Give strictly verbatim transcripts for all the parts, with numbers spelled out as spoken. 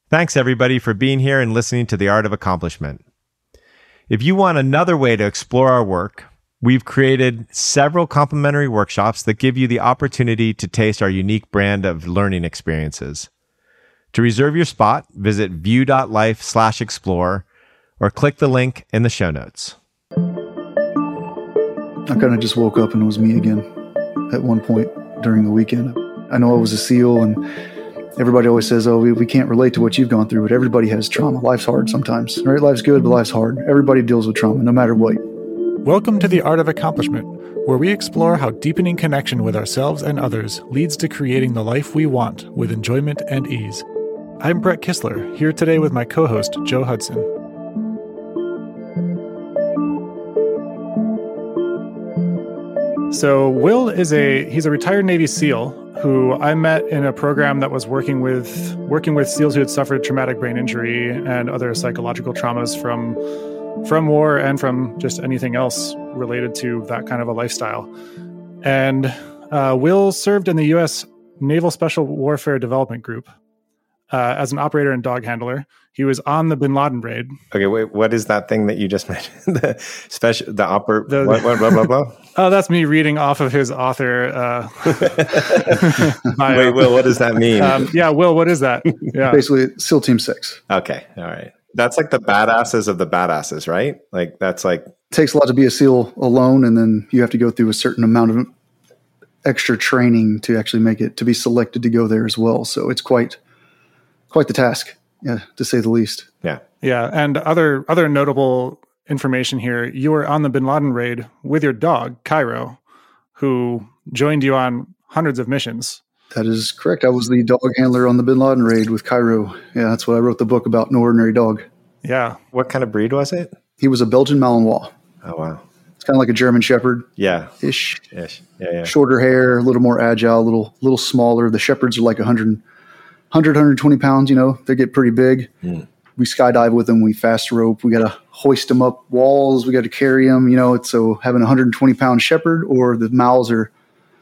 Thanks, everybody, for being here and listening to The Art of Accomplishment. If you want another way to explore our work, we've created several complimentary workshops that give you the opportunity to taste our unique brand of learning experiences. To reserve your spot, visit view.life slash explore or click the link in the show notes. I kind of just woke up and it was me again at one point during the weekend. I know I was a SEAL, and everybody always says, oh, we, we can't relate to what you've gone through, but everybody has trauma. Life's hard sometimes, right? Life's good, but life's hard. Everybody deals with trauma, no matter what. Welcome to The Art of Accomplishment, where we explore how deepening connection with ourselves and others leads to creating the life we want with enjoyment and ease. I'm Brett Kistler, here today with my co-host, Joe Hudson. So Will is a, he's a retired Navy SEAL who I met in a program that was working with, working with SEALs who had suffered traumatic brain injury and other psychological traumas from, from war and from just anything else related to that kind of a lifestyle. And uh, Will served in the U S Naval Special Warfare Development Group uh, as an operator and dog handler. He was on the Bin Laden raid. Okay, wait, what is that thing that you just mentioned? the special, the oper, the, what, what, blah, blah, blah? Oh, that's me reading off of his author. Uh, wait, Will, what does that mean? Um, yeah, Will, what is that? Yeah, basically SEAL Team Six. Okay, all right. That's like the badasses of the badasses, right? Like that's like it takes a lot to be a SEAL alone, and then you have to go through a certain amount of extra training to actually make it to be selected to go there as well. So it's quite, quite the task. Yeah, to say the least. Yeah. Yeah. And other other notable information here, you were on the Bin Laden raid with your dog, Cairo, who joined you on hundreds of missions. That is correct. I was the dog handler on the Bin Laden raid with Cairo. Yeah, that's what I wrote the book about, No Ordinary Dog. Yeah. What kind of breed was it? He was a Belgian Malinois. Oh, wow. It's kind of like a German Shepherd. Yeah. Ish. Ish. Yeah, yeah. Shorter hair, a little more agile, a little, little smaller. The Shepherds are like one hundred, one hundred, one hundred twenty pounds, you know, they get pretty big. Mm. We skydive with them. We fast rope. We got to hoist them up walls. We got to carry them, you know, it's, so having a one hundred twenty pound Shepherd, or the Mals are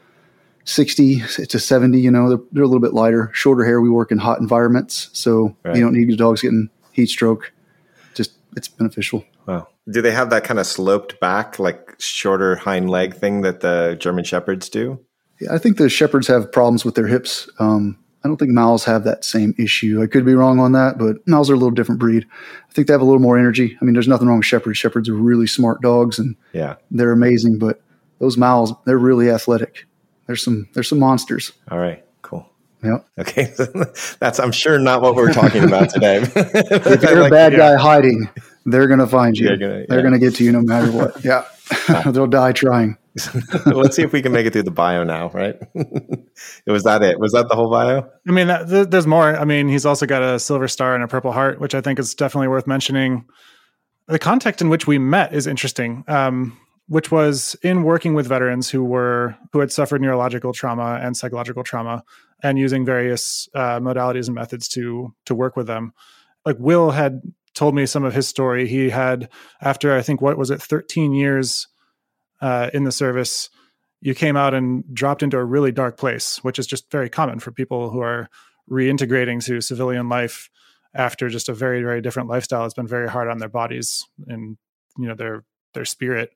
sixty to seventy, you know, they're, they're a little bit lighter, shorter hair. We work in hot environments. So right. You don't need your dogs getting heat stroke. Just, it's beneficial. Wow. Do they have that kind of sloped back, like shorter hind leg thing that the German Shepherds do? Yeah, I think the Shepherds have problems with their hips. Um, I don't think Mals have that same issue. I could be wrong on that, but Mals are a little different breed. I think they have a little more energy. I mean, there's nothing wrong with Shepherds. Shepherds are really smart dogs, and yeah, they're amazing. But those Mals, they're really athletic. There's some, there's some monsters. All right, cool. Yep. Okay, that's I'm sure not what we're talking about today. If you're like, a bad guy yeah. hiding, they're gonna find you. Gonna, yeah. They're gonna get to you no matter what. Yeah, they'll die trying. Let's see if we can make it through the bio now, right? Was that it? Was that the whole bio? I mean, that, th- there's more. I mean, he's also got a silver star and a Purple Heart, which I think is definitely worth mentioning. The context in which we met is interesting, um, which was in working with veterans who were who had suffered neurological trauma and psychological trauma, and using various uh, modalities and methods to to work with them. Like Will had told me some of his story. He had, after I think what was it, thirteen years. Uh, in the service, you came out and dropped into a really dark place, which is just very common for people who are reintegrating to civilian life after just a very, very different lifestyle. It's been very hard on their bodies and, you know, their their spirit.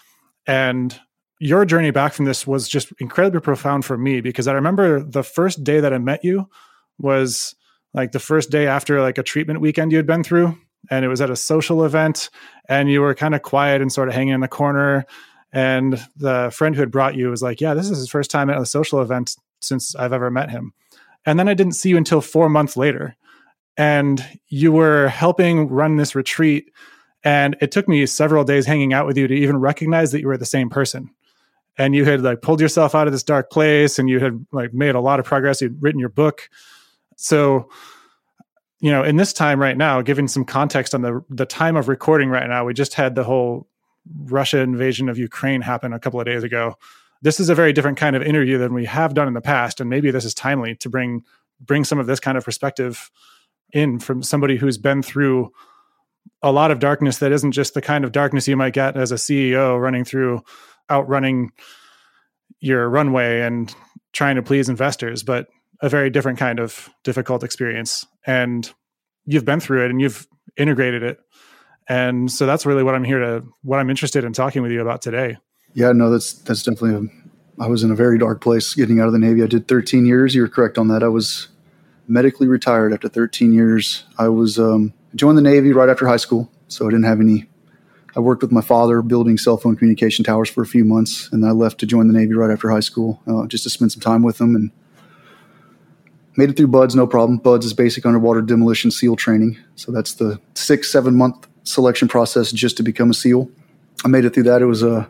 And your journey back from this was just incredibly profound for me, because I remember the first day that I met you was like the first day after like a treatment weekend you had been through, and it was at a social event, and you were kind of quiet and sort of hanging in the corner. And the friend who had brought you was like, yeah, this is his first time at a social event since I've ever met him. And then I didn't see you until four months later. And you were helping run this retreat. And it took me several days hanging out with you to even recognize that you were the same person. And you had like pulled yourself out of this dark place, and you had like made a lot of progress. You'd written your book. So, you know, in this time right now, giving some context on the the time of recording right now, we just had the whole Russia invasion of Ukraine happened a couple of days ago. This is a very different kind of interview than we have done in the past. And maybe this is timely to bring, bring some of this kind of perspective in from somebody who's been through a lot of darkness that isn't just the kind of darkness you might get as a C E O running through, outrunning your runway and trying to please investors, but a very different kind of difficult experience. And you've been through it and you've integrated it. And so that's really what I'm here to, what I'm interested in talking with you about today. Yeah, no, that's, that's definitely, a, I was in a very dark place getting out of the Navy. I did thirteen years. You were correct on that. I was medically retired after thirteen years. I was, um, joined the Navy right after high school. So I didn't have any, I worked with my father building cell phone communication towers for a few months. And then I left to join the Navy right after high school, uh, just to spend some time with them, and made it through BUDS, no problem. BUDS is basic underwater demolition SEAL training. So that's the six, seven month selection process just to become a SEAL. I made it through that. It was a,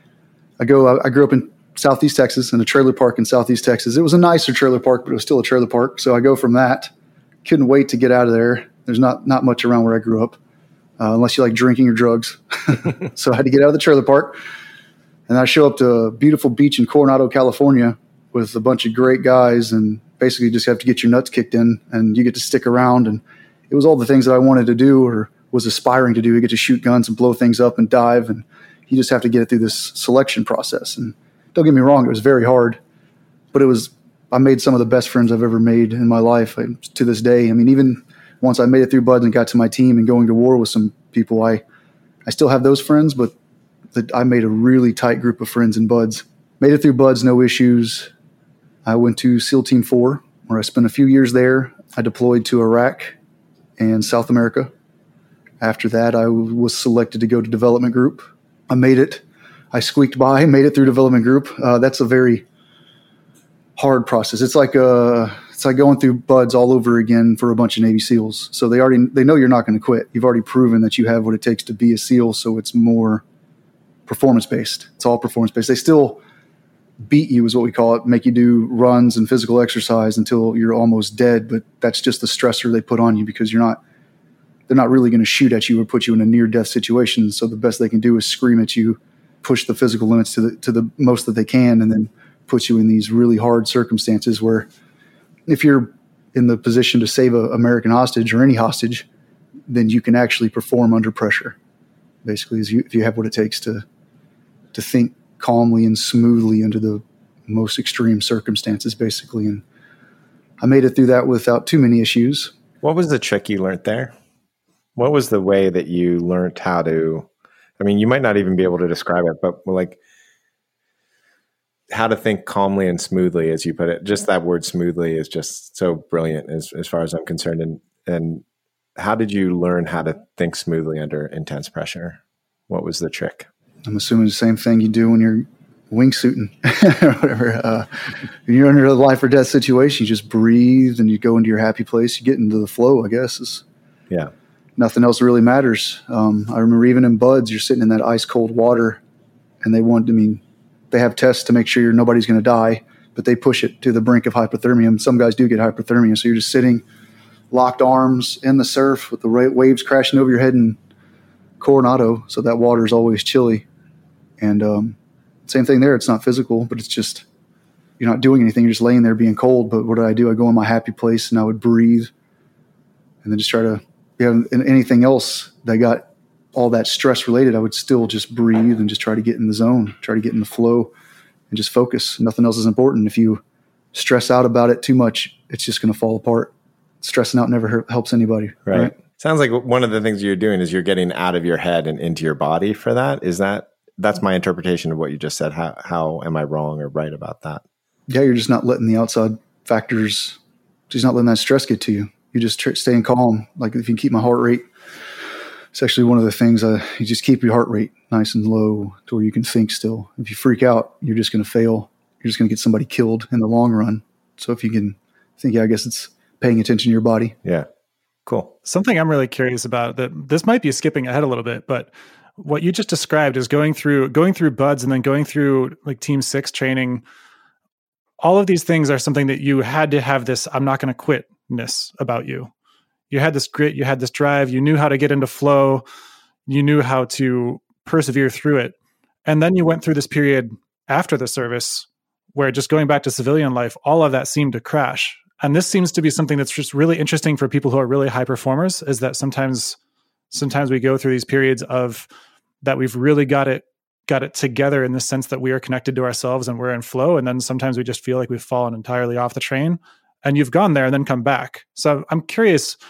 I go, I grew up in Southeast Texas in a trailer park in Southeast Texas. It was a nicer trailer park, but it was still a trailer park. So I go from that, couldn't wait to get out of there. There's not, not much around where I grew up, uh, unless you like drinking or drugs. So I had to get out of the trailer park, and I show up to a beautiful beach in Coronado, California with a bunch of great guys, and basically just have to get your nuts kicked in, and you get to stick around. And it was all the things that I wanted to do or was aspiring to do. You get to shoot guns and blow things up and dive, and you just have to get it through this selection process. And don't get me wrong, it was very hard, but it was, I made some of the best friends I've ever made in my life, I, to this day. I mean, even once I made it through BUDS and got to my team and going to war with some people, I, I still have those friends, but the, I made a really tight group of friends in BUDS. Made it through BUDS, no issues. I went to SEAL Team four, where I spent a few years there. I deployed to Iraq and South America. After that, I was selected to go to development group. I made it. I squeaked by, made it through development group. Uh, that's a very hard process. It's like uh, it's like going through BUDS all over again for a bunch of Navy SEALs. So they already they know you're not going to quit. You've already proven that you have what it takes to be a SEAL. So it's more performance based. It's all performance based. They still beat you, is what we call it, make you do runs and physical exercise until you're almost dead. But that's just the stressor they put on you, because you're not. They're not really going to shoot at you or put you in a near death situation. So the best they can do is scream at you, push the physical limits to the to the most that they can, and then put you in these really hard circumstances where, if you're in the position to save an American hostage or any hostage, then you can actually perform under pressure. Basically, is you, if you have what it takes to to think calmly and smoothly under the most extreme circumstances, basically. And I made it through that without too many issues. What was the trick you learned there? What was the way that you learned how to, I mean, you might not even be able to describe it, but like how to think calmly and smoothly, as you put it. Just that word smoothly is just so brilliant as, as far as I'm concerned. And, and how did you learn how to think smoothly under intense pressure? What was the trick? I'm assuming the same thing you do when you're wingsuiting or whatever. Uh, when you're under a life or death situation, you just breathe and you go into your happy place. You get into the flow, I guess. Is, yeah. Nothing else really matters. Um, I remember even in BUDS, you're sitting in that ice cold water, and they want, I mean, they have tests to make sure you're, nobody's going to die, but they push it to the brink of hypothermia. And some guys do get hypothermia. So you're just sitting locked arms in the surf with the waves crashing over your head in Coronado. So that water is always chilly. And um, same thing there. It's not physical, but it's just, you're not doing anything. You're just laying there being cold. But what did I do? I go in my happy place and I would breathe and then just try to, yeah, and anything else that got all that stress related, I would still just breathe and just try to get in the zone, try to get in the flow and just focus. Nothing else is important. If you stress out about it too much, it's just going to fall apart. Stressing out never helps anybody. Right. right. Sounds like one of the things you're doing is you're getting out of your head and into your body for that. Is that, that's my interpretation of what you just said. How, how am I wrong or right about that? Yeah. You're just not letting the outside factors, just not letting that stress get to you. You just tr- staying calm. Like if you keep my heart rate, it's actually one of the things, uh, you just keep your heart rate nice and low to where you can think still. If you freak out, you're just going to fail. You're just going to get somebody killed in the long run. So if you can think, yeah, I guess it's paying attention to your body. Yeah. Cool. Something I'm really curious about, that this might be skipping ahead a little bit, but what you just described is going through, going through BUDS and then going through like Team Six training. All of these things are something that you had to have this, I'm not going to quit-ness about you. You had this grit, you had this drive, you knew how to get into flow, you knew how to persevere through it. And then you went through this period after the service where, just going back to civilian life, all of that seemed to crash. And this seems to be something that's just really interesting for people who are really high performers, is that sometimes sometimes we go through these periods of that we've really got it got it together in the sense that we are connected to ourselves and we're in flow. And then sometimes we just feel like we've fallen entirely off the train, and you've gone there and then come back. So I'm curious,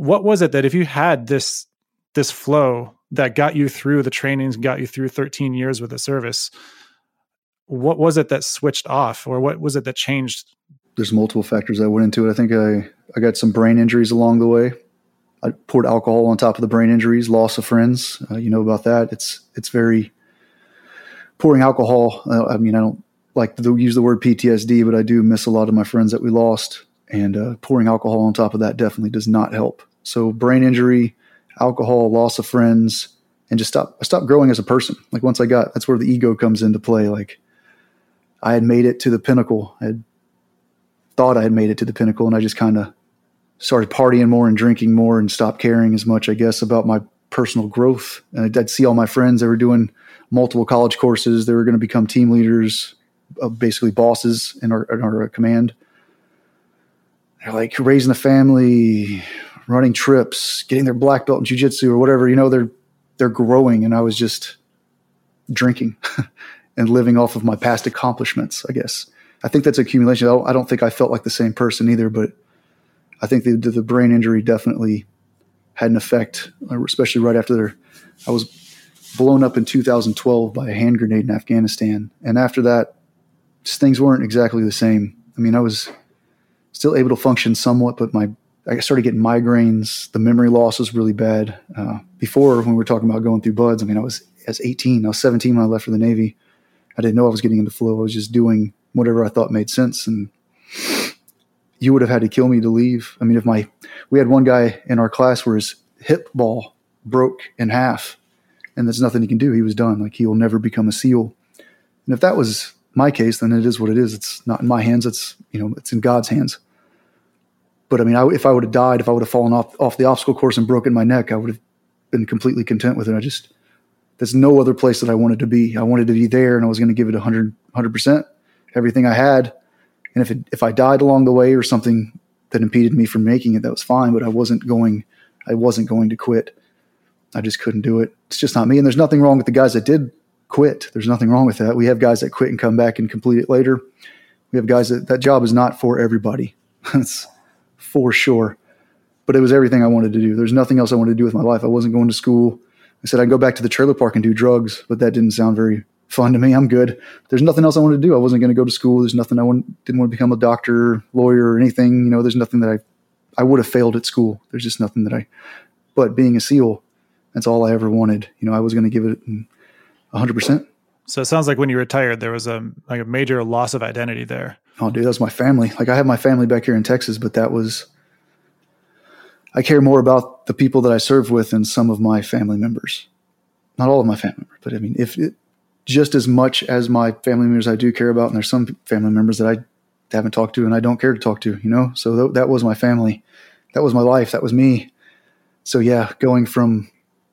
what was it that if you had this this flow that got you through the trainings, got you through thirteen years with the service, what was it that switched off, or what was it that changed? There's multiple factors that went into it. I think I, I got some brain injuries along the way. I poured alcohol on top of the brain injuries, loss of friends. Uh, you know about that. It's it's very pouring alcohol. Uh, I mean, I don't like to use the word P T S D, but I do miss a lot of my friends that we lost. And uh, pouring alcohol on top of that definitely does not help. So brain injury, alcohol, loss of friends, and just stop. I stopped growing as a person. Like once I got, that's where the ego comes into play. Like I had made it to the pinnacle. I had thought I had made it to the pinnacle, and I just kind of started partying more and drinking more and stopped caring as much, I guess, about my personal growth. And I'd, I'd see all my friends, they were doing multiple college courses. They were going to become team leaders, uh, basically bosses in our, in our command. They're like raising a family, running trips, getting their black belt in jiu-jitsu or whatever, you know, they're, they're growing. And I was just drinking and living off of my past accomplishments, I guess. I think that's accumulation. I don't, I don't think I felt like the same person either, but I think the, the brain injury definitely had an effect, especially right after there. I was blown up in two thousand twelve by a hand grenade in Afghanistan. And after that, just things weren't exactly the same. I mean, I was still able to function somewhat, but my I started getting migraines. The memory loss was really bad. Uh, before, when we were talking about going through buds, I mean, I was, I was eighteen. I was seventeen when I left for the Navy. I didn't know I was getting into flow. I was just doing whatever I thought made sense. And you would have had to kill me to leave. I mean, if my, we had one guy in our class where his hip ball broke in half and there's nothing he can do. He was done. Like he will never become a SEAL. And if that was my case, then it is what it is. It's not in my hands. It's, you know, it's in God's hands. But I mean, I, if I would have died, if I would have fallen off, off the obstacle course and broken my neck, I would have been completely content with it. I just, there's no other place that I wanted to be. I wanted to be there, and I was going to give it one hundred, one hundred percent, everything I had. And if it, if I died along the way or something that impeded me from making it, that was fine. But I wasn't going, I wasn't going to quit. I just couldn't do it. It's just not me. And there's nothing wrong with the guys that did quit. There's nothing wrong with that. We have guys that quit and come back and complete it later. We have guys that that job is not for everybody. That's for sure. But it was everything I wanted to do. There's nothing else I wanted to do with my life. I wasn't going to school. I said I'd go back to the trailer park and do drugs, but that didn't sound very fun to me. I'm good. There's nothing else I wanted to do. I wasn't going to go to school. There's nothing I want, didn't want to become a doctor, lawyer, or anything. You know, there's nothing that I, I would have failed at school. There's just nothing that I, but being a SEAL, that's all I ever wanted. You know, I was going to give it one hundred percent. So it sounds like when you retired, there was a like a major loss of identity there. Oh, dude, that was my family. Like I have my family back here in Texas, but that was, I care more about the people that I serve with than some of my family members. Not all of my family members, but I mean, if it, just as much as my family members I do care about, and there's some family members that I haven't talked to and I don't care to talk to, you know? So th- that was my family. That was my life. That was me. So yeah, going from,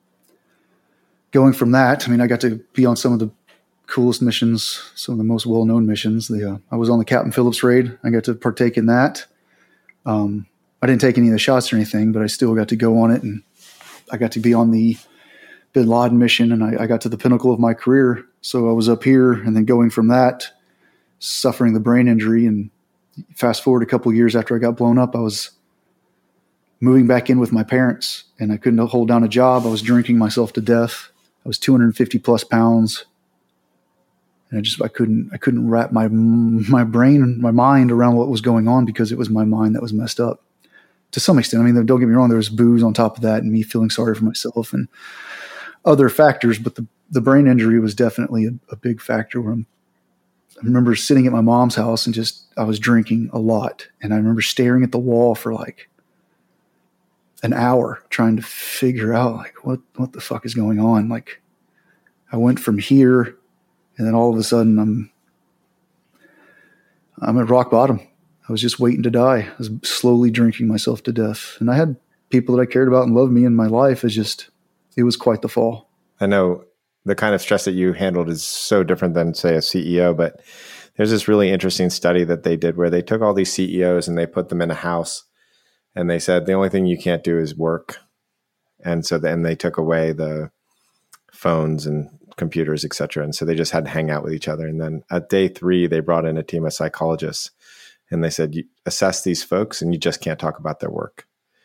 going from that, I mean, I got to be on some of the coolest missions, some of the most well-known missions. The, uh, I was on the Captain Phillips raid. I got to partake in that. Um, I didn't take any of the shots or anything, but I still got to go on it. And I got to be on the Bin Laden mission, and I, I got to the pinnacle of my career. So I was up here, and then going from that, suffering the brain injury. And fast forward a couple of years after I got blown up, I was moving back in with my parents, and I couldn't hold down a job. I was drinking myself to death. I was two hundred fifty plus pounds. And I just, I couldn't, I couldn't wrap my, my brain, my mind around what was going on, because it was my mind that was messed up to some extent. I mean, don't get me wrong, there was booze on top of that and me feeling sorry for myself and other factors, but the, the brain injury was definitely a, a big factor. Where I'm, I remember sitting at my mom's house and just, I was drinking a lot. And I remember staring at the wall for like an hour trying to figure out like, what, what the fuck is going on? Like I went from here, and then all of a sudden I'm, I'm at rock bottom. I was just waiting to die. I was slowly drinking myself to death. And I had people that I cared about and loved me in my life. It's just, it was quite the fall. I know the kind of stress that you handled is so different than, say, a C E O, but there's this really interesting study that they did where they took all these C E Os and they put them in a house, and they said, the only thing you can't do is work. And so then they took away the phones and computers, et cetera. And so they just had to hang out with each other. And then at day three, they brought in a team of psychologists, and they said, you assess these folks and you just can't talk about their work.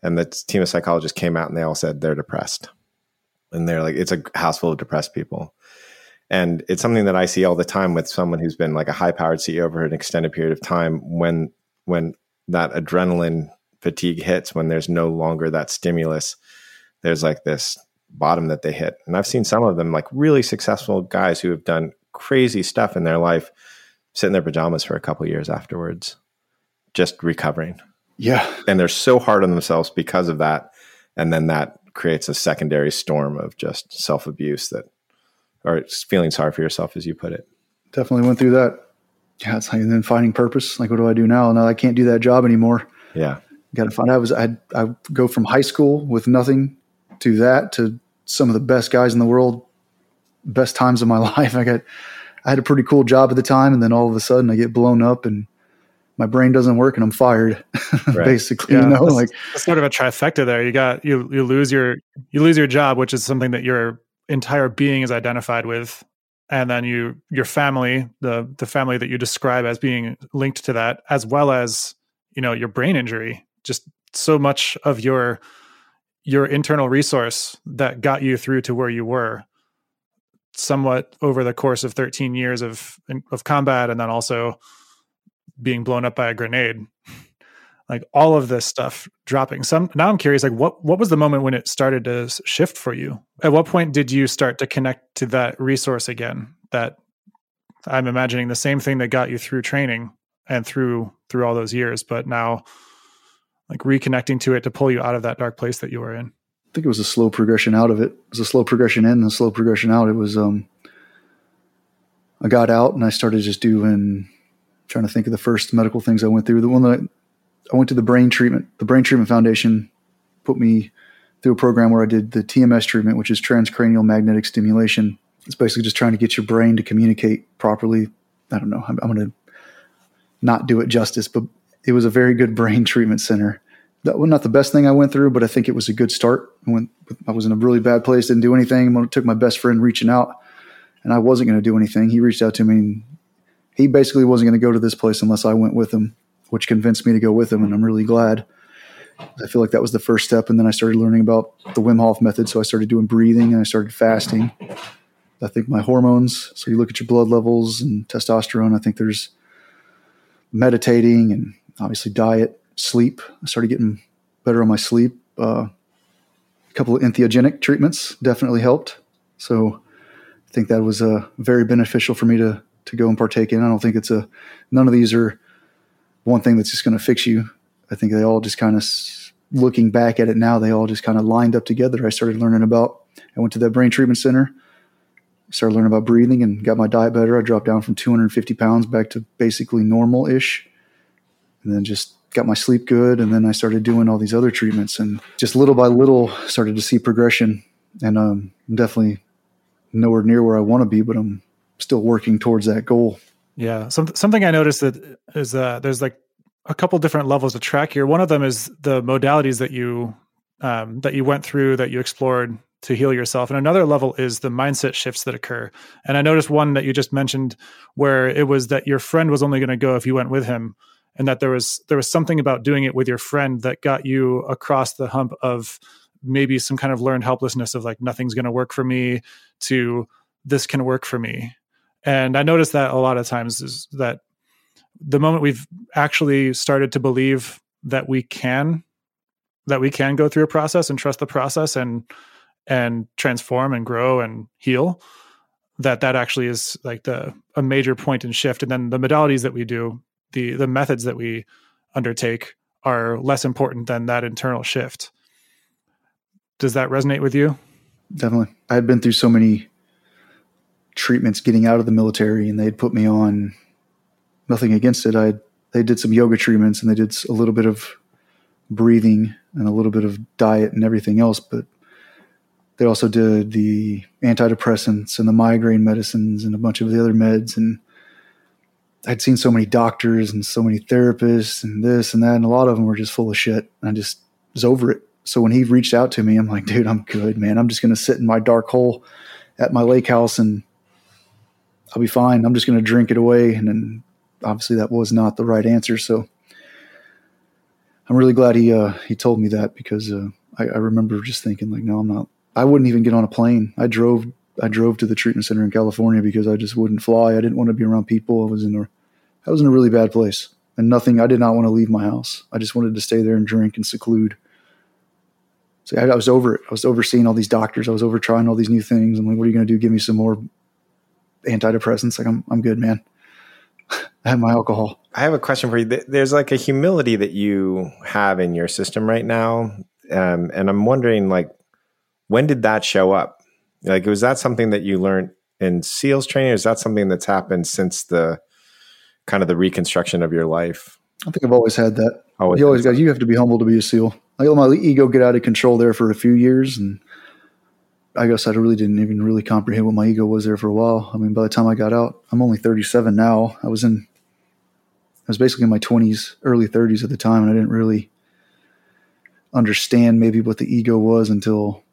And the team of psychologists came out and they all said they're depressed. And they're like, it's a house full of depressed people. And it's something that I see all the time with someone who's been like a high-powered C E O over an extended period of time. When when that adrenaline fatigue hits, when there's no longer that stimulus, there's like this bottom that they hit. And I've seen some of them, like really successful guys who have done crazy stuff in their life, sit in their pajamas for a couple of years afterwards, just recovering. Yeah. And they're so hard on themselves because of that. And then that creates a secondary storm of just self-abuse that, or feeling sorry for yourself, as you put it. Definitely went through that. Yeah, it's like, and then finding purpose. Like, what do I do now? Now I can't do that job anymore. Yeah. Got to find out. I was, I'd, I'd go from high school with nothing to that, to some of the best guys in the world, best times of my life. I got, I had a pretty cool job at the time. And then all of a sudden I get blown up and my brain doesn't work and I'm fired. Right. Basically, yeah, you know, that's, like that's sort of a trifecta there. You got, you, you lose your, you lose your job, which is something that your entire being is identified with. And then you, your family, the, the family that you describe as being linked to that, as well as, you know, your brain injury, just so much of your, your internal resource that got you through to where you were somewhat over the course of thirteen years of, of combat. And then also being blown up by a grenade, like all of this stuff dropping. Some, now I'm curious, like what, what was the moment when it started to shift for you? At what point did you start to connect to that resource again? That I'm imagining the same thing that got you through training and through, through all those years, but now like reconnecting to it to pull you out of that dark place that you were in. I think it was a slow progression out of it. It was a slow progression in and a slow progression out. It was, um, I got out and I started just doing, trying to think of the first medical things I went through. The one that I, I went to the brain treatment, the Brain Treatment Foundation put me through a program where I did the T M S treatment, which is transcranial magnetic stimulation. It's basically just trying to get your brain to communicate properly. I don't know. I'm, I'm going to not do it justice, but it was a very good brain treatment center. That was not the best thing I went through, but I think it was a good start. I, went, I was in a really bad place, didn't do anything. It took my best friend reaching out, and I wasn't going to do anything. He reached out to me, and he basically wasn't going to go to this place unless I went with him, which convinced me to go with him, and I'm really glad. I feel like that was the first step, and then I started learning about the Wim Hof method, so I started doing breathing, and I started fasting. I think my hormones, so you look at your blood levels and testosterone, I think there's meditating and obviously diet, sleep. I started getting better on my sleep. Uh, a couple of entheogenic treatments definitely helped. So I think that was uh, very beneficial for me to to go and partake in. I don't think it's a, none of these are one thing that's just going to fix you. I think they all just kind of, looking back at it now, they all just kind of lined up together. I started learning about, I went to that brain treatment center, started learning about breathing and got my diet better. I dropped down from two hundred fifty pounds back to basically normal-ish, and then just got my sleep good. And then I started doing all these other treatments, and just little by little started to see progression. And um, I'm definitely nowhere near where I want to be, but I'm still working towards that goal. Yeah. Some, something I noticed that is uh, there's like a couple different levels of track here. One of them is the modalities that you, um, that you went through, that you explored to heal yourself. And another level is the mindset shifts that occur. And I noticed one that you just mentioned where it was that your friend was only going to go if you went with him. And that there was, there was something about doing it with your friend that got you across the hump of maybe some kind of learned helplessness of like, nothing's going to work for me, to this can work for me. And I noticed that a lot of times is that the moment we've actually started to believe that we can, that we can go through a process and trust the process and, and transform and grow and heal, that that actually is like the, a major point in shift. And then the modalities that we do, the, the methods that we undertake are less important than that internal shift. Does that resonate with you? Definitely. I had been through so many treatments getting out of the military, and they'd put me on, nothing against it. I they did some yoga treatments, and they did a little bit of breathing and a little bit of diet and everything else. But they also did the antidepressants and the migraine medicines and a bunch of the other meds. And I'd seen so many doctors and so many therapists and this and that, and a lot of them were just full of shit. And I just was over it. So when he reached out to me, I'm like, dude, I'm good, man. I'm just going to sit in my dark hole at my lake house and I'll be fine. I'm just going to drink it away. And then obviously that was not the right answer. So I'm really glad he uh, he told me that, because uh, I, I remember just thinking like, no, I'm not. I wouldn't even get on a plane. I drove I drove to the treatment center in California because I just wouldn't fly. I didn't want to be around people. I was in a I was in a really bad place, and nothing. I did not want to leave my house. I just wanted to stay there and drink and seclude. So I, I was over it. I was overseeing all these doctors. I was over trying all these new things. I'm like, what are you going to do? Give me some more antidepressants? Like, I'm I'm good, man. I have my alcohol. I have a question for you. There's like a humility that you have in your system right now. Um, and I'm wondering, like, when did that show up? Like, was that something that you learned in SEALs training? Or is that something that's happened since the kind of the reconstruction of your life? I think I've always had that. Always you always got, you have to be humble to be a SEAL. I let my ego get out of control there for a few years. And I guess I really didn't even really comprehend what my ego was there for a while. I mean, by the time I got out, I'm only thirty-seven now. I was in, I was basically in my twenties, early thirties at the time. And I didn't really understand maybe what the ego was until,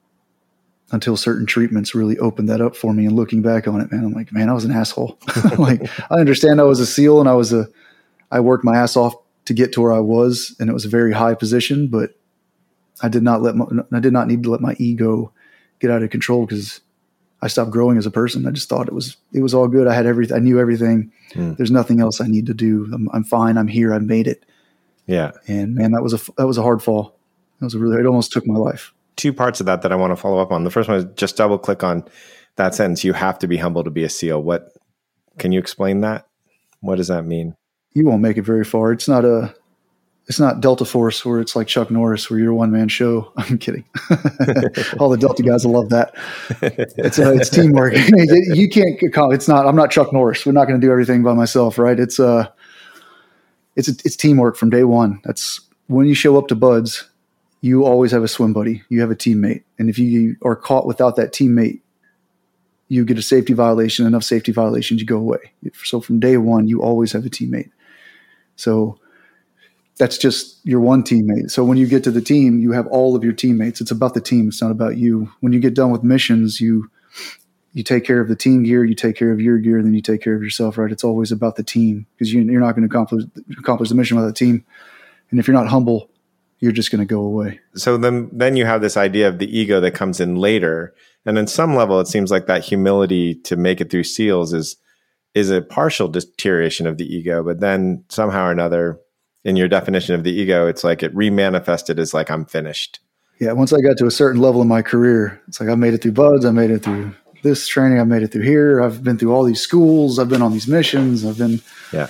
until certain treatments really opened that up for me. And looking back on it, man, I'm like, man, I was an asshole. Like, I understand I was a SEAL and I was a, I worked my ass off to get to where I was, and it was a very high position, but I did not let my, I did not need to let my ego get out of control, because I stopped growing as a person. I just thought it was, it was all good. I had everything. I knew everything. Mm. There's nothing else I need to do. I'm, I'm fine. I'm here. I made it. Yeah. And man, that was a, that was a hard fall. That was a really, it almost took my life. Two parts of that that I want to follow up on. The first one is just double click on that sentence. You have to be humble to be a SEAL. What, can you explain that? What does that mean? You won't make it very far. It's not a, it's not Delta Force where it's like Chuck Norris, where you're a one man show. I'm kidding. All the Delta guys will love that. It's uh, it's teamwork. You can't, it's not, I'm not Chuck Norris. We're not going to do everything by myself, right? It's uh, it's, a, it's teamwork from day one. That's when you show up to Buds, you always have a swim buddy. You have a teammate. And if you are caught without that teammate, you get a safety violation, enough safety violations, you go away. So from day one, you always have a teammate. So that's just your one teammate. So when you get to the team, you have all of your teammates. It's about the team. It's not about you. When you get done with missions, you you take care of the team gear, you take care of your gear, and then you take care of yourself, right? It's always about the team, because you, you're not going to accomplish, accomplish the mission without a team. And if you're not humble, you're just going to go away. So then, then you have this idea of the ego that comes in later. And on some level, it seems like that humility to make it through SEALs is is a partial deterioration of the ego. But then somehow or another, in your definition of the ego, it's like it remanifested as like, I'm finished. Yeah. Once I got to a certain level in my career, it's like I made it through Buds. I made it through this training. I made it through here. I've been through all these schools. I've been on these missions. I've been. Yeah.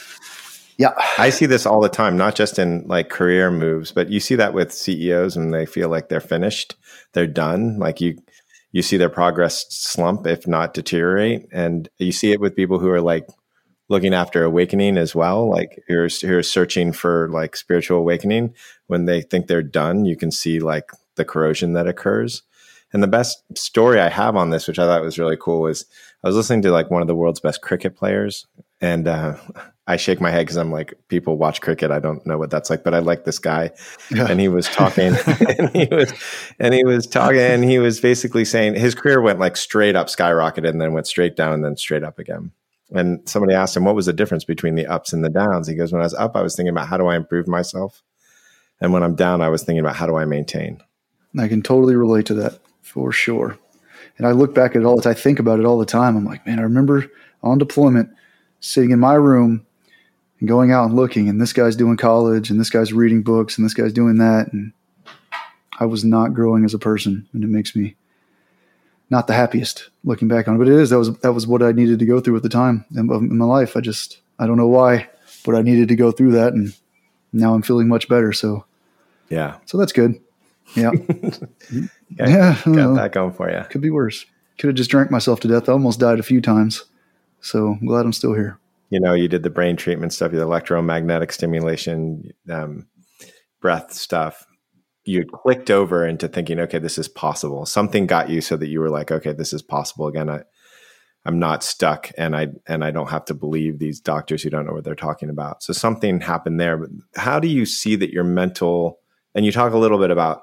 Yeah. I see this all the time, not just in like career moves, but you see that with C E Os when they feel like they're finished, they're done. Like you, you see their progress slump, if not deteriorate. And you see it with people who are like looking after awakening as well. Like who are, who are searching for like spiritual awakening. When they think they're done, you can see like the corrosion that occurs. And the best story I have on this, which I thought was really cool, was I was listening to like one of the world's best cricket players. And uh, I shake my head because I'm like, people watch cricket. I don't know what that's like, but I like this guy. Yeah. And he was talking and he was, and he was talking and he was basically saying his career went like straight up, skyrocketed, and then went straight down and then straight up again. And somebody asked him, what was the difference between the ups and the downs? He goes, when I was up, I was thinking about how do I improve myself? And when I'm down, I was thinking about how do I maintain? I can totally relate to that for sure. And I look back at it all the time. I think about it all the time. I'm like, man, I remember on deployment sitting in my room and going out and looking, and this guy's doing college and this guy's reading books and this guy's doing that. And I was not growing as a person, and it makes me not the happiest looking back on it, but it is, that was, that was what I needed to go through at the time in, in my life. I just, I don't know why, but I needed to go through that. And now I'm feeling much better. So yeah. So that's good. Yeah. yeah. Yeah. Got that going for you. Could be worse. Could have just drank myself to death. I almost died a few times. So I'm glad I'm still here. You know, you did the brain treatment stuff, the electromagnetic stimulation, um, breath stuff. You clicked over into thinking, okay, this is possible. Something got you so that you were like, okay, this is possible again. I, I'm not stuck, and I and I don't have to believe these doctors who don't know what they're talking about. So something happened there. But how do you see that your mental, and you talk a little bit about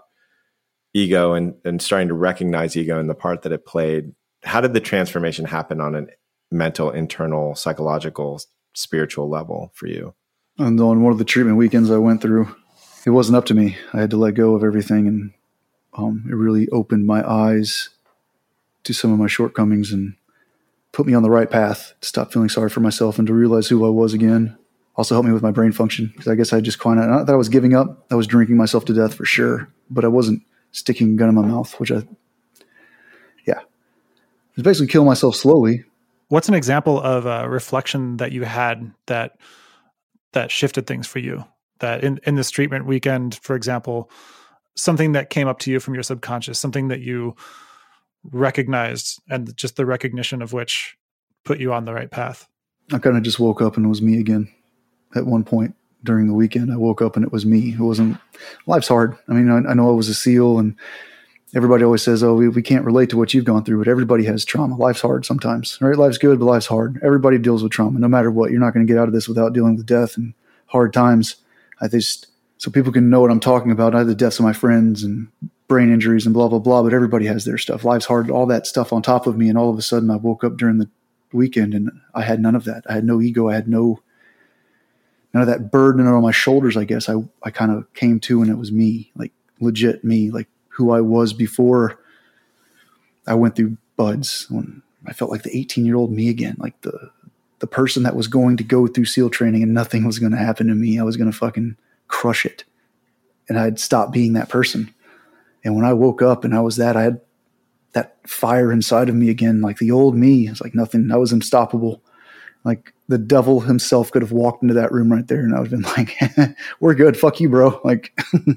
ego and, and starting to recognize ego and the part that it played. How did the transformation happen on an mental, internal, psychological, spiritual level for you? And on one of the treatment weekends I went through, it wasn't up to me. I had to let go of everything, and um, it really opened my eyes to some of my shortcomings and put me on the right path to stop feeling sorry for myself and to realize who I was again. Also helped me with my brain function, because I guess I just kind of, not that I was giving up, I was drinking myself to death for sure, but I wasn't sticking a gun in my mouth, which I, yeah. I was basically killing myself slowly. What's an example of a reflection that you had that that shifted things for you? That in, in this treatment weekend, for example, something that came up to you from your subconscious, something that you recognized, and just the recognition of which put you on the right path? I kind of just woke up and it was me again. At one point during the weekend, I woke up and it was me. It wasn't, life's hard. I mean, I, I know I was a SEAL, and everybody always says, oh, we, we can't relate to what you've gone through, but everybody has trauma. Life's hard sometimes, right? Life's good, but life's hard. Everybody deals with trauma, no matter what. You're not going to get out of this without dealing with death and hard times. I just, so people can know what I'm talking about. I had the deaths of my friends and brain injuries and blah, blah, blah, but everybody has their stuff. Life's hard, all that stuff on top of me. And all of a sudden I woke up during the weekend and I had none of that. I had no ego. I had no, none of that burden on my shoulders, I guess. I, I kind of came to, and it was me, like legit me, like who I was before I went through buds, when I felt like the eighteen year old me again, like the, the person that was going to go through SEAL training and nothing was going to happen to me. I was going to fucking crush it. And I'd stopped being that person. And when I woke up and I was that, I had that fire inside of me again, like the old me. It's like nothing, I was unstoppable. Like the devil himself could have walked into that room right there and I would have been like, we're good. Fuck you, bro. Like,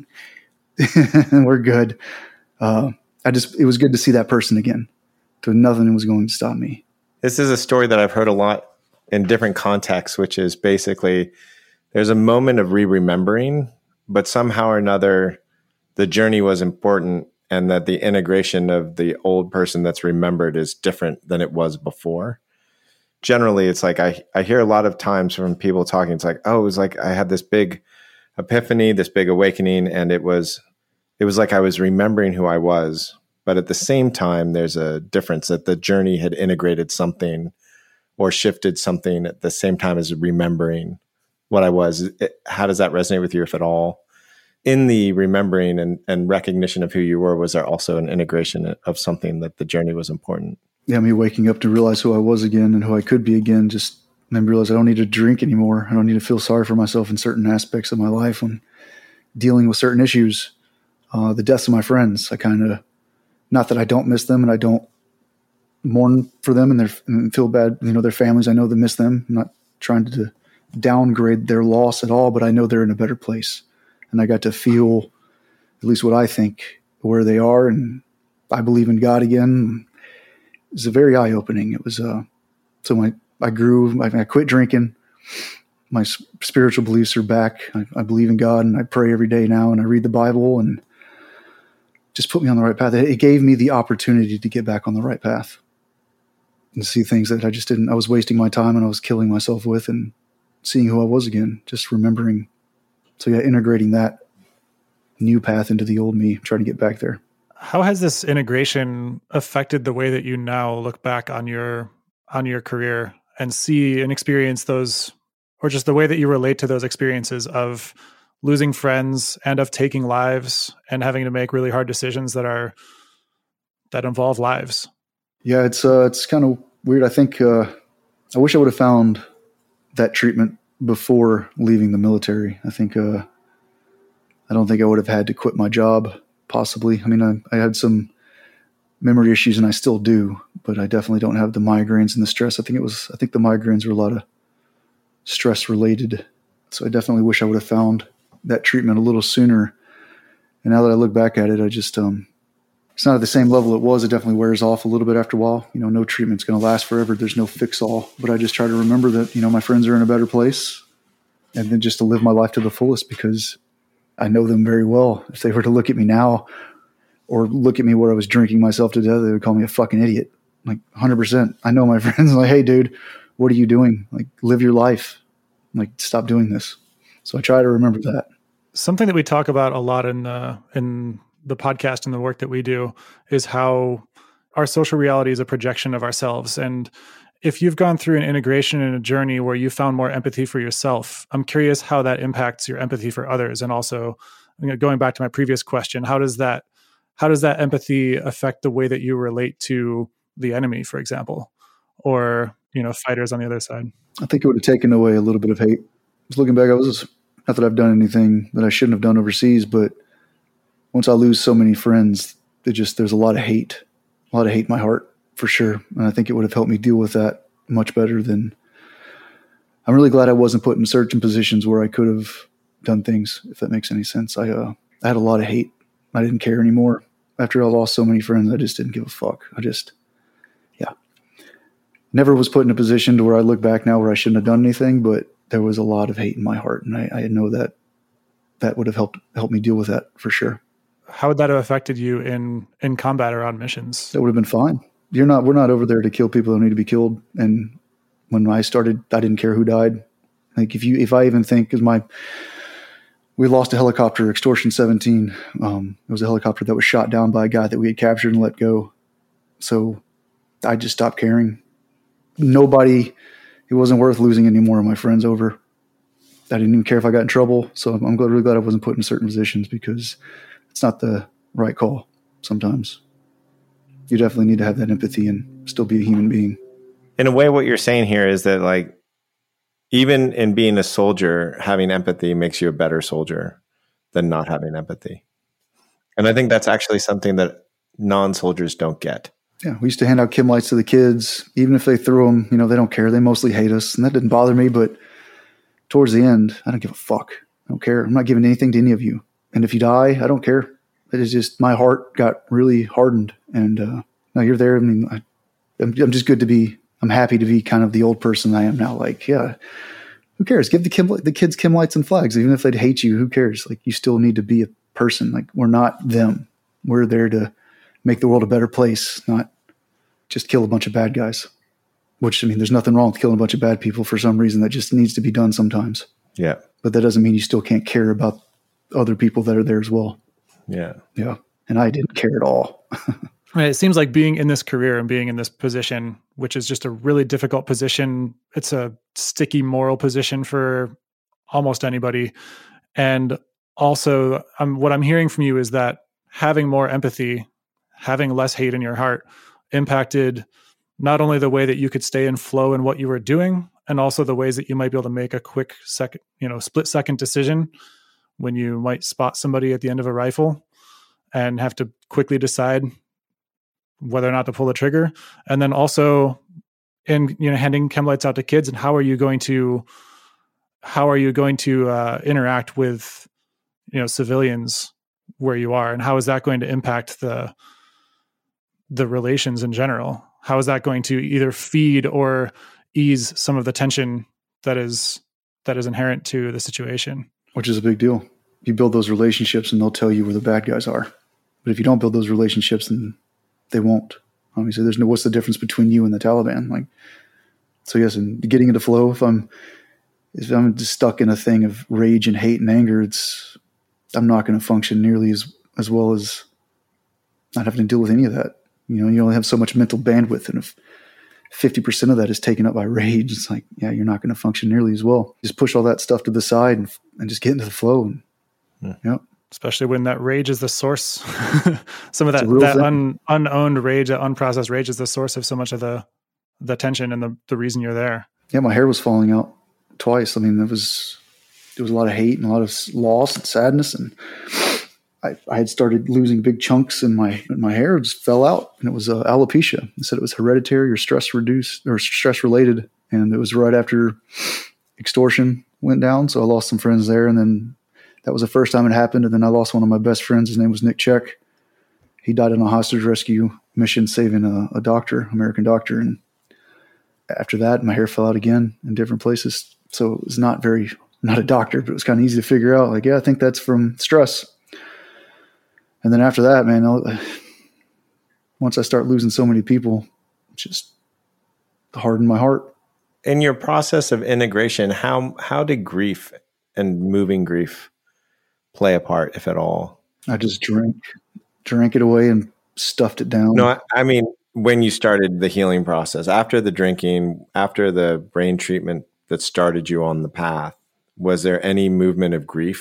we're good. Uh, I just, it was good to see that person again. So nothing was going to stop me. This is a story that I've heard a lot in different contexts, which is basically there's a moment of re-remembering, but somehow or another, the journey was important, and that the integration of the old person that's remembered is different than it was before. Generally, it's like I, I hear a lot of times from people talking, it's like, oh, it was like I had this big epiphany, this big awakening, and it was it was like I was remembering who I was. But at the same time, there's a difference that the journey had integrated something or shifted something at the same time as remembering what I was. It, how does that resonate with you, if at all? In the remembering and, and recognition of who you were, was there also an integration of something that the journey was important? Yeah, me waking up to realize who I was again and who I could be again, just made me realize I don't need to drink anymore. I don't need to feel sorry for myself in certain aspects of my life when dealing with certain issues. Uh, the deaths of my friends, I kind of, not that I don't miss them and I don't mourn for them and, their, and feel bad, you know, their families, I know they miss them. I'm not trying to downgrade their loss at all, but I know they're in a better place. And I got to feel at least what I think, where they are. And I believe in God again. It was a very eye-opening. It was, uh, so my, I grew, I, I quit drinking. My spiritual beliefs are back. I, I believe in God and I pray every day now and I read the Bible and just put me on the right path. It, it gave me the opportunity to get back on the right path and see things that I just didn't, I was wasting my time and I was killing myself with, and seeing who I was again, just remembering. So yeah, integrating that new path into the old me, trying to get back there. How has this integration affected the way that you now look back on your on your career and see and experience those, or just the way that you relate to those experiences of losing friends and of taking lives and having to make really hard decisions that are that involve lives? Yeah, it's uh, it's kind of weird. I think uh, I wish I would have found that treatment before leaving the military. I think uh, I don't think I would have had to quit my job. Possibly. I mean, I, I had some memory issues and I still do, but I definitely don't have the migraines and the stress. I think it was, I think the migraines were a lot of stress related. So I definitely wish I would have found that treatment a little sooner. And now that I look back at it, I just, um, it's not at the same level it was. It definitely wears off a little bit after a while. You know, no treatment's going to last forever. There's no fix all, but I just try to remember that, you know, my friends are in a better place, and then just to live my life to the fullest, because I know them very well. If they were to look at me now or look at me where I was drinking myself to death, they would call me a fucking idiot. Like one hundred percent. I know my friends are like, hey dude, what are you doing? Like, live your life. Like, stop doing this. So I try to remember that. Something that we talk about a lot in the, in the podcast and the work that we do is how our social reality is a projection of ourselves. And if you've gone through an integration and a journey where you found more empathy for yourself, I'm curious how that impacts your empathy for others, and also you know, going back to my previous question, how does that how does that empathy affect the way that you relate to the enemy, for example, or you know, fighters on the other side? I think it would have taken away a little bit of hate. Just looking back, I was not that I've done anything that I shouldn't have done overseas, but once I lose so many friends, it just there's a lot of hate, a lot of hate in my heart for sure, and I think it would have helped me deal with that much better than. I'm really glad I wasn't put in certain positions where I could have done things, if that makes any sense. I uh, I had a lot of hate. I didn't care anymore. After I lost so many friends, I just didn't give a fuck. I just, yeah. Never was put in a position to where I look back now where I shouldn't have done anything, but there was a lot of hate in my heart. And I, I know that that would have helped helped me deal with that for sure. How would that have affected you in, in combat or on missions? That would have been fine. You're not, we're not over there to kill people who need to be killed. And when I started, I didn't care who died. Like if you, if I even think, cause my, we lost a helicopter, Extortion seventeen. Um, it was a helicopter that was shot down by a guy that we had captured and let go. So I just stopped caring. Nobody, it wasn't worth losing any more of my friends over. I didn't even care if I got in trouble. So I'm glad, really glad I wasn't put in certain positions because it's not the right call sometimes. You definitely need to have that empathy and still be a human being. In a way, what you're saying here is that like, even in being a soldier, having empathy makes you a better soldier than not having empathy. And I think that's actually something that non-soldiers don't get. Yeah, we used to hand out Kim lights to the kids. Even if they threw them, you know, they don't care. They mostly hate us. And that didn't bother me. But towards the end, I don't give a fuck. I don't care. I'm not giving anything to any of you. And if you die, I don't care. It is just my heart got really hardened. And uh, now you're there. I mean, I, I'm, I'm just good to be. I'm happy to be kind of the old person I am now. Like, yeah, who cares? Give the Kim, the kids Kim lights and flags. Even if they'd hate you, who cares? Like, you still need to be a person. Like, we're not them. We're there to make the world a better place, not just kill a bunch of bad guys. Which, I mean, there's nothing wrong with killing a bunch of bad people for some reason. That just needs to be done sometimes. Yeah. But that doesn't mean you still can't care about other people that are there as well. Yeah. Yeah. And I didn't care at all. Right. It seems like being in this career and being in this position, which is just a really difficult position. It's a sticky moral position for almost anybody. And also, um, what I'm hearing from you is that having more empathy, having less hate in your heart impacted not only the way that you could stay in flow in what you were doing, and also the ways that you might be able to make a quick second, you know, split second decision when you might spot somebody at the end of a rifle and have to quickly decide whether or not to pull the trigger. And then also in, you know, handing chem lights out to kids, and how are you going to, how are you going to uh, interact with, you know, civilians where you are, and how is that going to impact the, the relations in general? How is that going to either feed or ease some of the tension that is, that is inherent to the situation? Which is a big deal. You build those relationships and they'll tell you where the bad guys are. But if you don't build those relationships, then they won't. Obviously, there's no, what's the difference between you and the Taliban? Like, so yes, and getting into flow, if I'm, if I'm just stuck in a thing of rage and hate and anger, it's, I'm not going to function nearly as, as well as not having to deal with any of that. You know, you only have so much mental bandwidth. And if fifty percent of that is taken up by rage, it's like, yeah, you're not going to function nearly as well. Just push all that stuff to the side and, and just get into the flow. And, yeah. yeah. Especially when that rage is the source. Some of that, that un, unowned rage, that unprocessed rage is the source of so much of the, the tension and the, the reason you're there. Yeah, my hair was falling out twice. I mean, there was, there was a lot of hate and a lot of loss and sadness. And I, I had started losing big chunks in my, in my hair. It just fell out. And it was uh, alopecia. They said it was hereditary or stress reduced or stress related. And it was right after Extortion went down. So I lost some friends there. And then that was the first time it happened. And then I lost one of my best friends. His name was Nick Check. He died in a hostage rescue mission, saving a, a doctor, American doctor. And after that, my hair fell out again in different places. So it was not very, not a doctor, but it was kind of easy to figure out. Like, yeah, I think that's from stress. And then after that, man, I'll, once I start losing so many people, it just hardened my heart. In your process of integration, how how did grief and moving grief play a part, if at all? I just drank, drank it away and stuffed it down. No, I, I mean, when you started the healing process, after the drinking, after the brain treatment that started you on the path, was there any movement of grief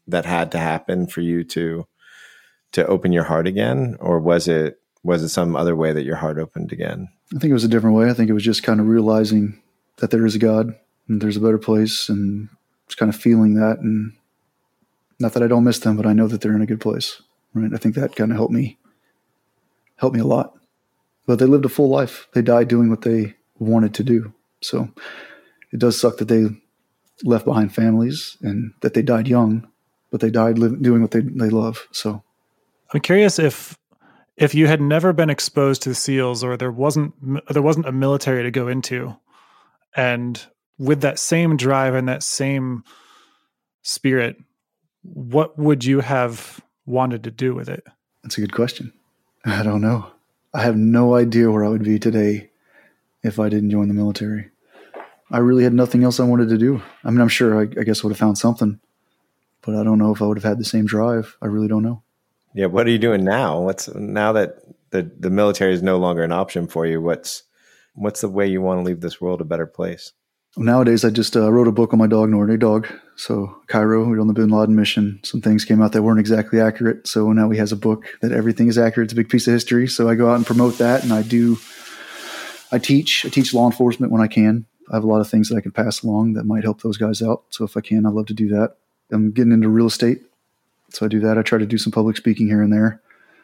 that had to happen for you to to open your heart again, or was it was it some other way that your heart opened again? I think it was a different way. I think it was just kind of realizing that there is a God and there's a better place, and just kind of feeling that. And not that I don't miss them, but I know that they're in a good place. Right? I think that kind of helped me, helped me a lot. But they lived a full life. They died doing what they wanted to do. So it does suck that they left behind families and that they died young, but they died li- doing what they, they love. So I'm curious if if you had never been exposed to the SEALs, or there wasn't there wasn't a military to go into, and with that same drive and that same spirit, what would you have wanted to do with it? That's a good question. I don't know. I have no idea where I would be today if I didn't join the military. I really had nothing else I wanted to do. I mean, I'm sure I, I guess I would have found something, but I don't know if I would have had the same drive. I really don't know. Yeah. What are you doing now? What's now that the, the military is no longer an option for you? What's, what's the way you want to leave this world a better place? Nowadays, I just uh, wrote a book on my dog, Nornay Dog. So Cairo, we were on the Bin Laden mission. Some things came out that weren't exactly accurate. So now he has a book that everything is accurate. It's a big piece of history. So I go out and promote that. And I do, I teach, I teach law enforcement when I can. I have a lot of things that I can pass along that might help those guys out. So if I can, I'd love to do that. I'm getting into real estate. So I do that. I try to do some public speaking here and there.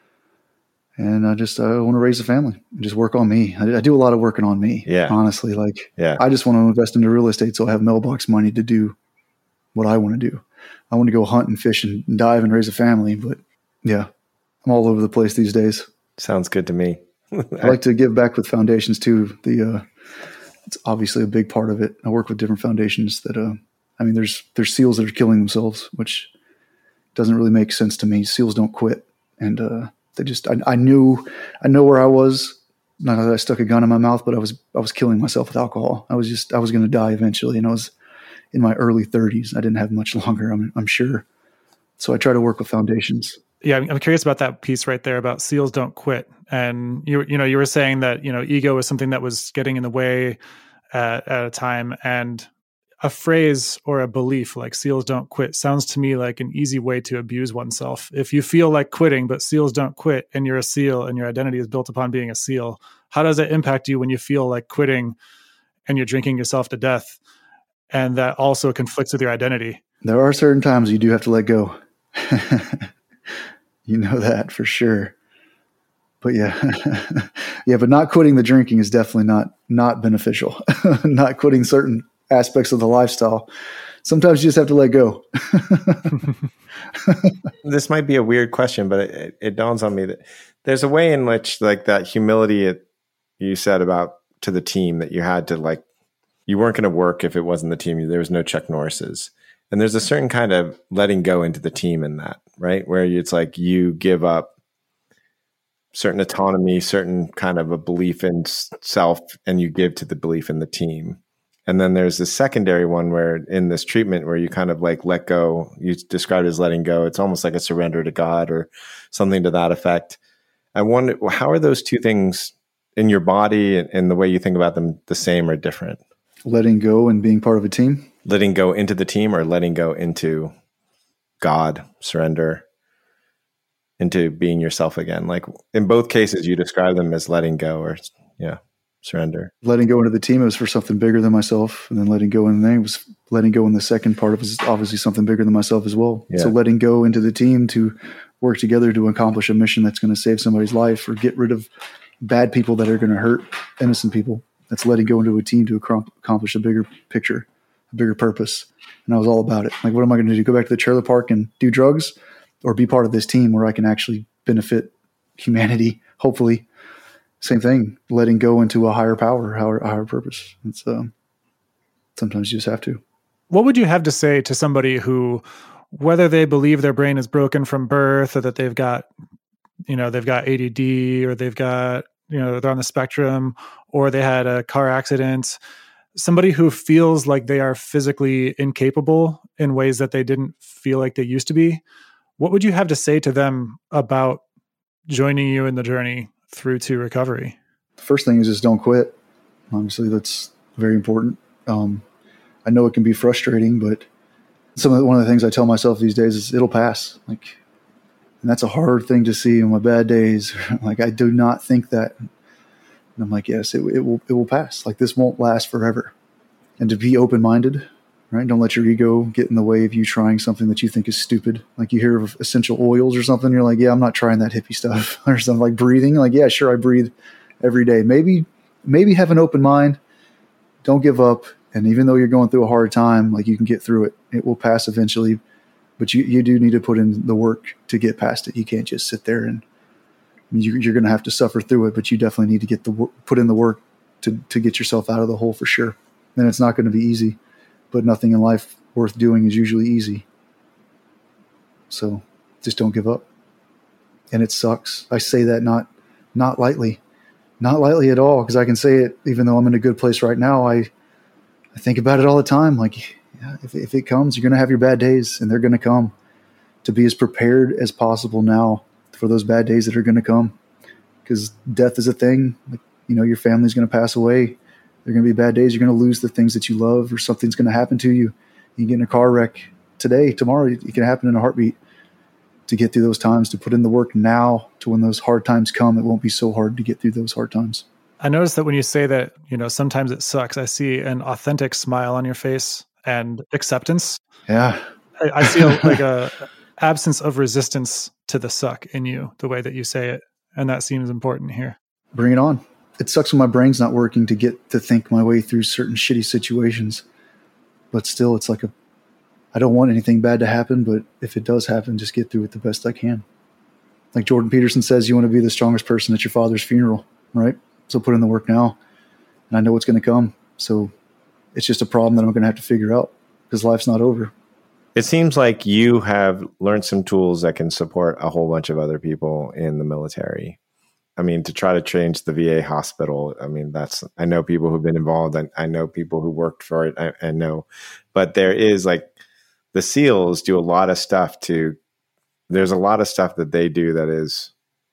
And I just, I want to raise a family and just work on me. I, I do a lot of working on me. Yeah. Honestly, like, yeah. I just want to invest into real estate so I have mailbox money to do what I want to do. I want to go hunt and fish and dive and raise a family. But yeah, I'm all over the place these days. Sounds good to me. I like to give back with foundations too. The, uh, it's obviously a big part of it. I work with different foundations that, uh, I mean, there's, there's SEALs that are killing themselves, which doesn't really make sense to me. SEALs don't quit. And, uh, they just, I, I knew, I know where I was. Not that I stuck a gun in my mouth, but I was, I was killing myself with alcohol. I was just, I was going to die eventually. And I was in my early thirties. I didn't have much longer, I'm, I'm sure. So I try to work with foundations. Yeah. I'm curious about that piece right there about SEALs don't quit. And you, you know, you were saying that, you know, ego was something that was getting in the way at, at a time, and a phrase or a belief like SEALs don't quit sounds to me like an easy way to abuse oneself. If you feel like quitting, but SEALs don't quit, and you're a SEAL and your identity is built upon being a SEAL, how does it impact you when you feel like quitting and you're drinking yourself to death? And that also conflicts with your identity. There are certain times you do have to let go. You know that for sure. But yeah, yeah, but not quitting the drinking is definitely not, not beneficial. Not quitting certain aspects of the lifestyle. Sometimes you just have to let go. This might be a weird question, but it, it dawns on me that there's a way in which, like, that humility it, you said about to the team, that you had to, like, you weren't going to work if it wasn't the team. There was no Chuck Norris's. And there's a certain kind of letting go into the team in that, right? Where it's like you give up certain autonomy, certain kind of a belief in self, and you give to the belief in the team. And then there's the secondary one where in this treatment where you kind of like let go, you describe it as letting go. It's almost like a surrender to God or something to that effect. I wonder, how are those two things in your body and, and the way you think about them the same or different? Letting go and being part of a team? Letting go into the team, or letting go into God, surrender, into being yourself again? Like in both cases, you describe them as letting go or, yeah. surrender. Letting go into the team, it was for something bigger than myself. And then letting go in there was letting go in the second part of it was obviously something bigger than myself as well. Yeah. So letting go into the team to work together to accomplish a mission that's going to save somebody's life or get rid of bad people that are going to hurt innocent people. That's letting go into a team to accomplish a bigger picture, a bigger purpose. And I was all about it. Like, what am I going to do? Go back to the trailer park and do drugs, or be part of this team where I can actually benefit humanity, hopefully. Same thing, letting go into a higher power, a higher purpose. It's uh, sometimes you just have to. What would you have to say to somebody who, whether they believe their brain is broken from birth, or that they've got, you know, they've got A D D, or they've got, you know, they're on the spectrum, or they had a car accident, somebody who feels like they are physically incapable in ways that they didn't feel like they used to be? What would you have to say to them about joining you in the journey through to recovery? The first thing is just don't quit. Obviously, that's very important. Um, I know it can be frustrating, but some of the, one of the things I tell myself these days is it'll pass. Like, and that's a hard thing to see in my bad days. Like, I do not think that. And I'm like, yes, it, it will, it will pass. Like, this won't last forever. And to be open-minded, right? Don't let your ego get in the way of you trying something that you think is stupid. Like, you hear of essential oils or something, you're like, yeah, I'm not trying that hippie stuff. Or something like breathing. Like, yeah, sure, I breathe every day. Maybe, maybe have an open mind. Don't give up. And even though you're going through a hard time, like, you can get through it. It will pass eventually. But you, you do need to put in the work to get past it. You can't just sit there and I mean, you, you're going to have to suffer through it, but you definitely need to get the work, put in the work to, to get yourself out of the hole for sure. And it's not going to be easy, but nothing in life worth doing is usually easy. So just don't give up. And it sucks. I say that not, not lightly, not lightly at all. Cause I can say it, even though I'm in a good place right now. I, I think about it all the time. Like, yeah, if, if it comes, you're going to have your bad days and they're going to come. To be as prepared as possible now for those bad days that are going to come, because death is a thing. Like, you know, your family's going to pass away. There are going to be bad days. You're going to lose the things that you love, or something's going to happen to you. You get in a car wreck today, tomorrow, it can happen in a heartbeat. To get through those times, to put in the work now, to when those hard times come, it won't be so hard to get through those hard times. I noticed that when you say that, you know, sometimes it sucks, I see an authentic smile on your face and acceptance. Yeah. I, I see a, like a absence of resistance to the suck in you, the way that you say it. And that seems important here. Bring it on. It sucks when my brain's not working to get to think my way through certain shitty situations. But still, it's like a, I don't want anything bad to happen, but if it does happen, just get through it the best I can. Like Jordan Peterson says, you want to be the strongest person at your father's funeral, right? So put in the work now. And I know what's going to come. So it's just a problem that I'm going to have to figure out, because life's not over. It seems like you have learned some tools that can support a whole bunch of other people in the military. I mean, to try to change the V A hospital, I mean, that's, I know people who've been involved, and I know people who worked for it, I, I know, but there is like, the SEALs do a lot of stuff to, there's a lot of stuff that they do that is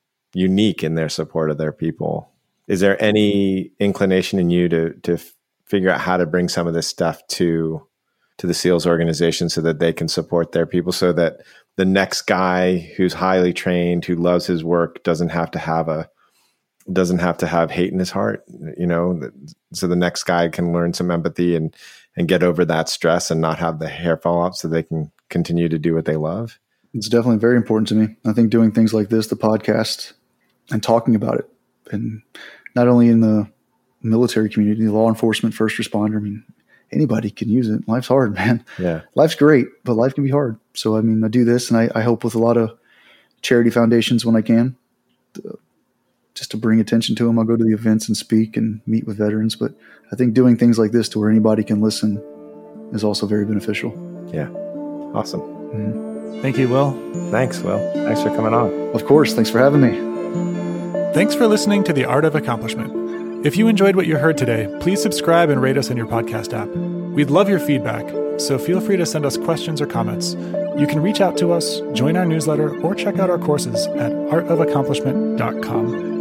unique in their support of their people. Is there any inclination in you to, to figure out how to bring some of this stuff to, to the SEALs organization so that they can support their people, so that the next guy who's highly trained, who loves his work, doesn't have to have a, doesn't have to have hate in his heart, you know, so the next guy can learn some empathy and, and get over that stress and not have the hair fall off, so they can continue to do what they love? It's definitely very important to me. I think doing things like this, the podcast, and talking about it, and not only in the military community, law enforcement, first responder, I mean, anybody can use it. Life's hard, man. Yeah. Life's great, but life can be hard. So, I mean, I do this, and I, I help with a lot of charity foundations when I can, to, just to bring attention to them. I'll go to the events and speak and meet with veterans. But I think doing things like this to where anybody can listen is also very beneficial. Yeah. Awesome. Mm-hmm. Thank you, Will. Thanks, Will. Thanks for coming on. Of course. Thanks for having me. Thanks for listening to The Art of Accomplishment. If you enjoyed what you heard today, please subscribe and rate us in your podcast app. We'd love your feedback, so feel free to send us questions or comments. You can reach out to us, join our newsletter, or check out our courses at art of accomplishment dot com.